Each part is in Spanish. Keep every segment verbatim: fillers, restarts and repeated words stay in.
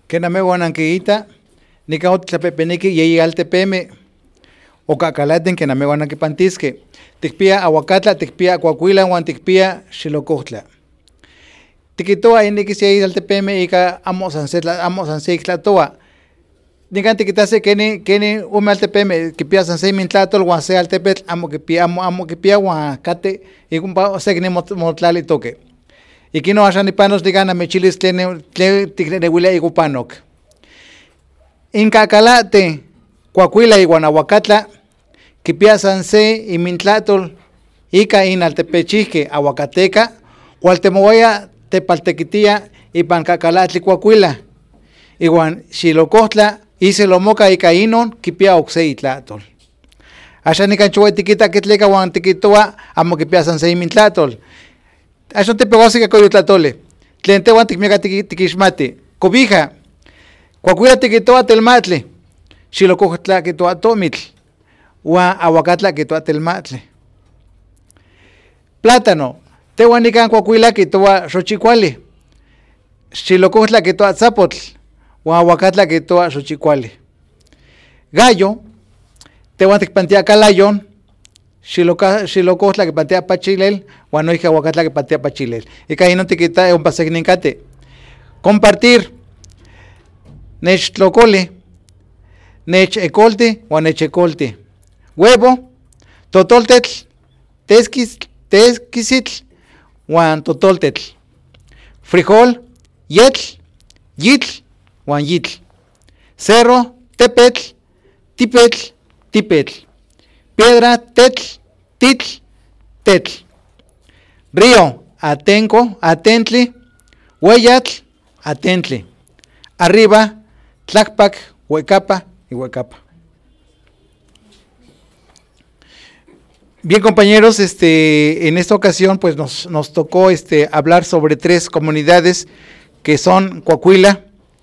Kename guananquita, nica otlapepeniqui yeyi altepeme, ocacalaten kename guananquipantisque, ticpia aguacatla, ticpia coacuila, huan ticpia xilocohtla. Tiquitoa iniqui yeyi altepeme ica amo sansetla, amo sanseictlatoa. Nican tiquitase keni keni ume altepeme, quipia sansei mintlatol, huan se altepetl, amo quipia, amo amo quipia, huan cate, y cumpa segni motlali toque. Y kino axan ipanos digan amechilis tlene tle ticnehuilia igupanok. Incacalate, coacuila y guanahuacatla, quipia sanse y mintlatol, ica in altepechijque aguacateca, hualtemoya tepaltequitia y pancacalatli coacuila. Iguan xilocohtla, y se lo moca ica inon, quipia oxe itlatol. Axan ican chue tiquita quitleca huan tiquitoa, amo quipia sanse y mintlatol. Axon te pegose que coyotlatole. Tlente huan ticmiaca tiquixmati. Cobija. Coacuila tiquitoa telmatle. Xilocohtla quitoa tomitl. Huan aguacatla quitoa telmatle. Plátano. Tehuan ican coacuila quitoa xochicuali. Xilocohtla quitoa tzapotl. Huan aguacatla quitoa xochicuali. Gallo. Tehuan ticpantia calayon. Xilocohtla que patea pachilel, huan noija aguacatla que patea pachilel. Y caíno te quita un pasegnincate. Compartir. Nechtlocole. Nechecolte, huan nechecolte. Huevo. Totoltetl. Tesquis, tesquisitl, huan totoltetl. Frijol. Yetl. Yitl, huan yitl. Cerro. Tepetl. Tipetl. Tipetl. Piedra, tetl, titl, tetl. Río, atenco, atentli. Hueyatl, atentli. Arriba, tlacpac, huecapa y huecapa. Bien, compañeros, este, en esta ocasión pues nos, nos tocó este, hablar sobre tres comunidades que son Coacuila,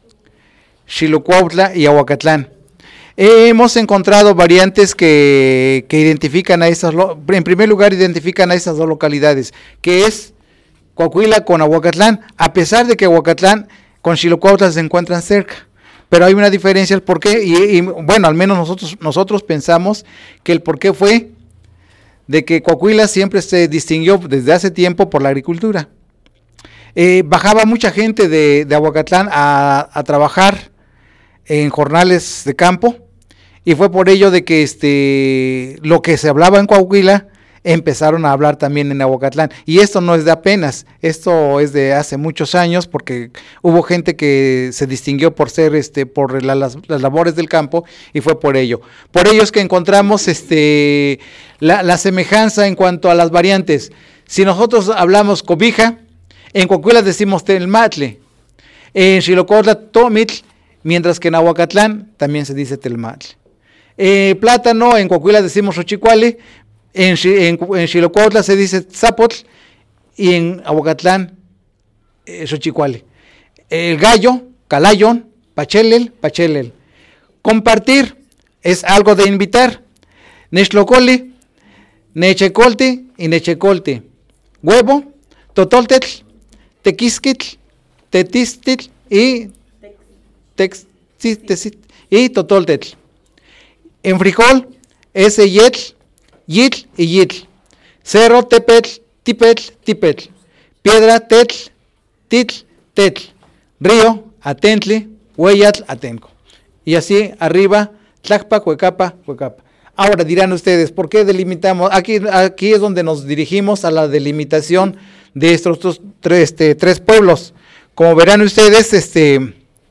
Xilocuautla y Ahuacatlán. Eh, hemos encontrado variantes que, que identifican a esas, en primer lugar identifican a esas dos localidades, que es Coacuila con Ahuacatlán, a pesar de que Ahuacatlán con Xilocuautla se encuentran cerca, pero hay una diferencia, el porqué, y, y bueno, al menos nosotros, nosotros pensamos que el porqué fue de que Coacuila siempre se distinguió desde hace tiempo por la agricultura. Eh, bajaba mucha gente de, de Ahuacatlán a, a trabajar en jornales de campo, y fue por ello de que este lo que se hablaba en Coahuila empezaron a hablar también en Ahuacatlán, y esto no es de apenas, esto es de hace muchos años, porque hubo gente que se distinguió por ser este por la, las, las labores del campo, y fue por ello. Por ello es que encontramos este la, la semejanza en cuanto a las variantes. Si nosotros hablamos cobija, en Coahuila decimos telmatle, en Xilocuautla tomitl, mientras que en Ahuacatlán también se dice telmatle. Eh, plátano, en Coahuila decimos xochicuali, en, en, en Xilocuautla se dice tzapotl, y en Ahuacatlán eh, xochicuali. El gallo, calayón, pachelel, pachelel. Compartir es algo de invitar. Nextlocoli, nechecolte y nechecolte. Huevo, totoltetl, tequisquitl, tetistitl y tex, y totoltetl. En frijol, ese yetl, yitl y yitl. Cerro, tepetl, tipetl, tipetl. Piedra, tetl, titl, tetl. Río, atentli, hueyatl, atenco. Y así arriba, tlacpa, huecapa, huecapa. Ahora dirán ustedes, ¿por qué delimitamos? Aquí, aquí es donde nos dirigimos a la delimitación de estos, estos tres, este, tres pueblos. Como verán ustedes, este...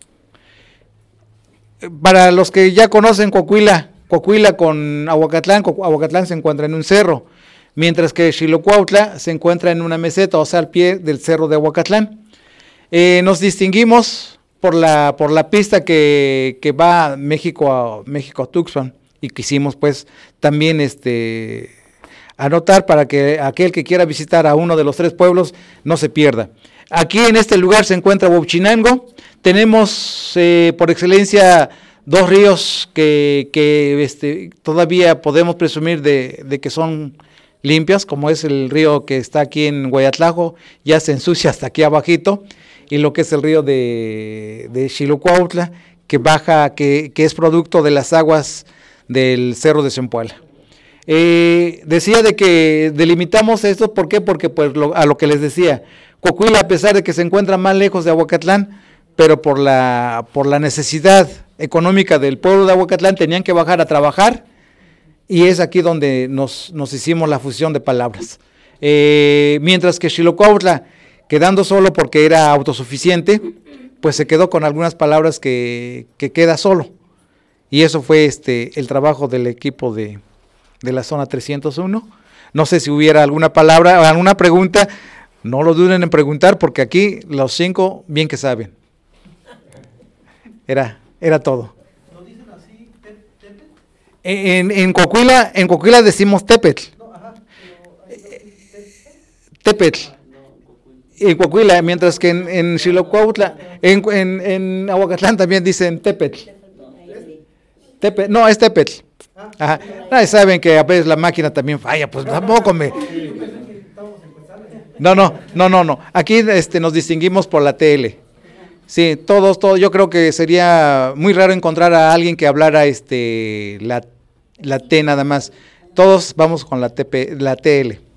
para los que ya conocen Coahuila, Coahuila con Ahuacatlán, Ahuacatlán se encuentra en un cerro, mientras que Xilocuautla se encuentra en una meseta, o sea, al pie del cerro de Ahuacatlán. Eh, nos distinguimos por la por la pista que, que va México a México a Tuxpan, y quisimos pues también este anotar para que aquel que quiera visitar a uno de los tres pueblos no se pierda. Aquí en este lugar se encuentra Huauchinango. Tenemos eh, por excelencia dos ríos que, que este, todavía podemos presumir de, de que son limpias, como es el río que está aquí en Guayatlajo, ya se ensucia hasta aquí abajito, y lo que es el río de, de Xilocuautla, que baja, que, que es producto de las aguas del Cerro de Zempoala. Eh, decía de que delimitamos esto, ¿por qué? Porque pues lo, a lo que les decía, Coahuila, a pesar de que se encuentra más lejos de Ahuacatlán, pero por la, por la necesidad económica del pueblo de Ahuacatlán tenían que bajar a trabajar, y es aquí donde nos, nos hicimos la fusión de palabras. Eh, mientras que Xilocuautla, quedando solo porque era autosuficiente, pues se quedó con algunas palabras que, que queda solo, y eso fue este el trabajo del equipo de, de la zona trescientos uno. No sé si hubiera alguna palabra o alguna pregunta, no lo duden en preguntar, porque aquí los cinco bien que saben. Era, era todo. ¿Lo dicen así, te, Tepetl? En, en Coahuila, en Coahuila decimos Tepetl. No, ajá, pero ahí lo dicen Tepetl. En Coahuila, mientras que en, en Xilocuautla, en, en, en Ahuacatlán también dicen Tepetl. Tepe, no, es Tepetl. Ajá. No, saben que a veces la máquina también falla, pues tampoco me... No, no, no, no, no. Aquí este, nos distinguimos por la T L. Sí, todos, todos. Yo creo que sería muy raro encontrar a alguien que hablara este la, la T nada más. Todos vamos con la, T P, la T L.